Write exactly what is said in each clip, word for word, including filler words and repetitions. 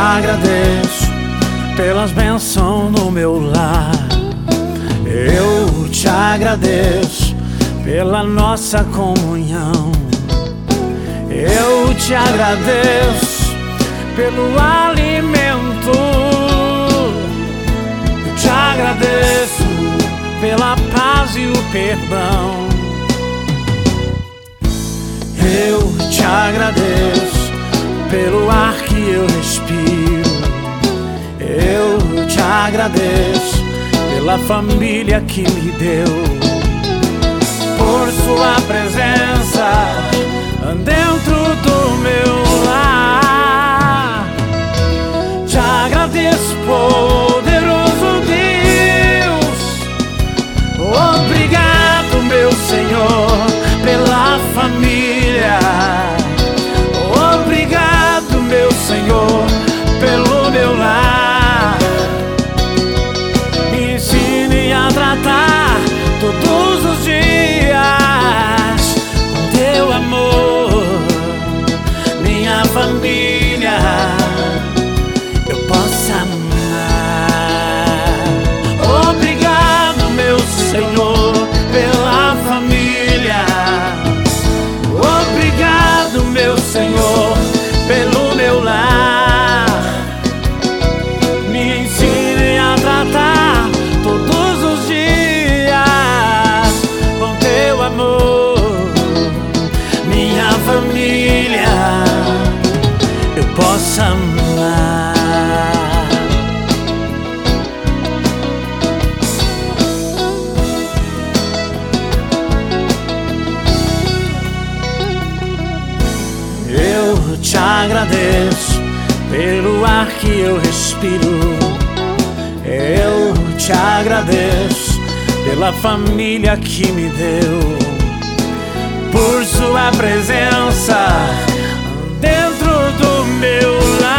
agradeço pelas bênçãos no meu lar. Eu te agradeço pela nossa comunhão. Eu te agradeço pelo alimento. Eu te agradeço pela paz e o perdão. Eu te agradeço pelo ar que eu respiro. Eu te agradeço pela família que me deu, por sua presença dentro do meu lar. Te agradeço, poderoso Deus. Obrigado, meu Senhor, pela família. Obrigado, meu Senhor, pelo meu lar. Me ensine a tratar todos os dias com teu amor. Minha família eu posso amar. Obrigado, meu Senhor, pela família. Obrigado, meu Senhor, pelo meu lar. Me ensine a tratar todos os dias com teu amor. Minha família eu posso amar. Eu te agradeço pelo ar que eu respiro. Eu te agradeço pela família que me deu, por sua presença dentro do meu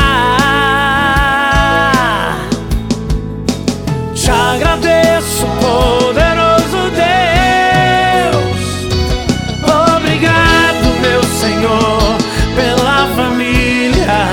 lar. Te agradeço, poderoso Deus. Obrigado, meu Senhor, pela família.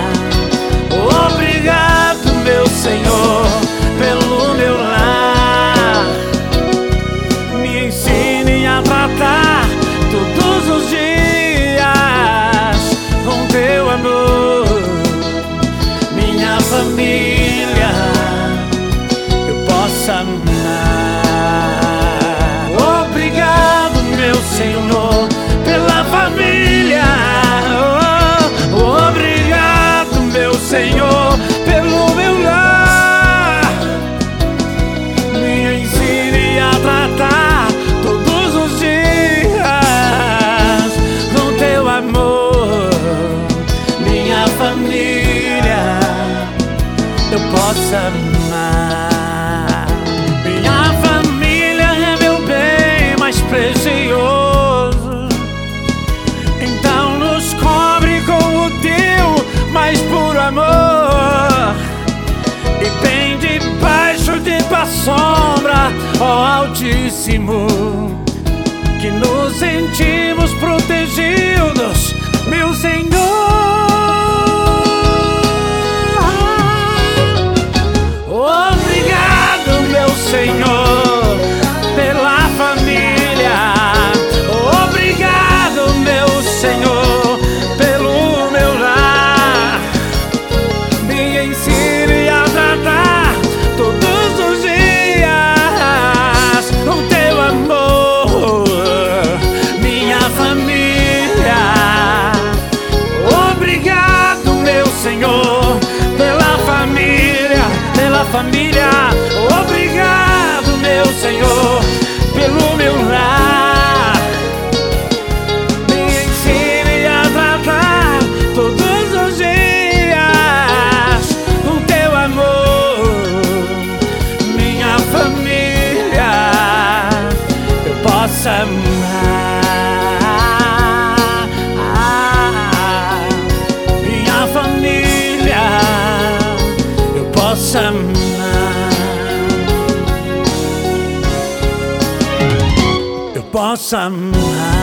Obrigado, meu Senhor, pelo meu lar. Me ensine a tratar todos os dias com teu amor. Minha família eu posso amar. Obrigado, meu Senhor, pela família. Oh, obrigado, meu Senhor, pelo meu lar. Me ensine a tratar todos os dias com teu amor. Minha família eu posso amar. Minha família é meu bem mais precioso. Então nos cobre com o teu mais puro amor, e bem debaixo de tua sombra, ó Altíssimo, que nos sentimos protegidos, meu Senhor. Obrigado, meu Senhor, pela família. Obrigado, meu Senhor, pelo meu lar. Me ensine a tratar todos os dias com teu amor. Minha família. Obrigado, meu Senhor, pela família, pela família. Obrigado, meu Senhor, pelo meu lar. Me ensine a tratar todos os dias com teu amor. Minha família eu posso amar. Minha família eu posso amar. Eu posso amar.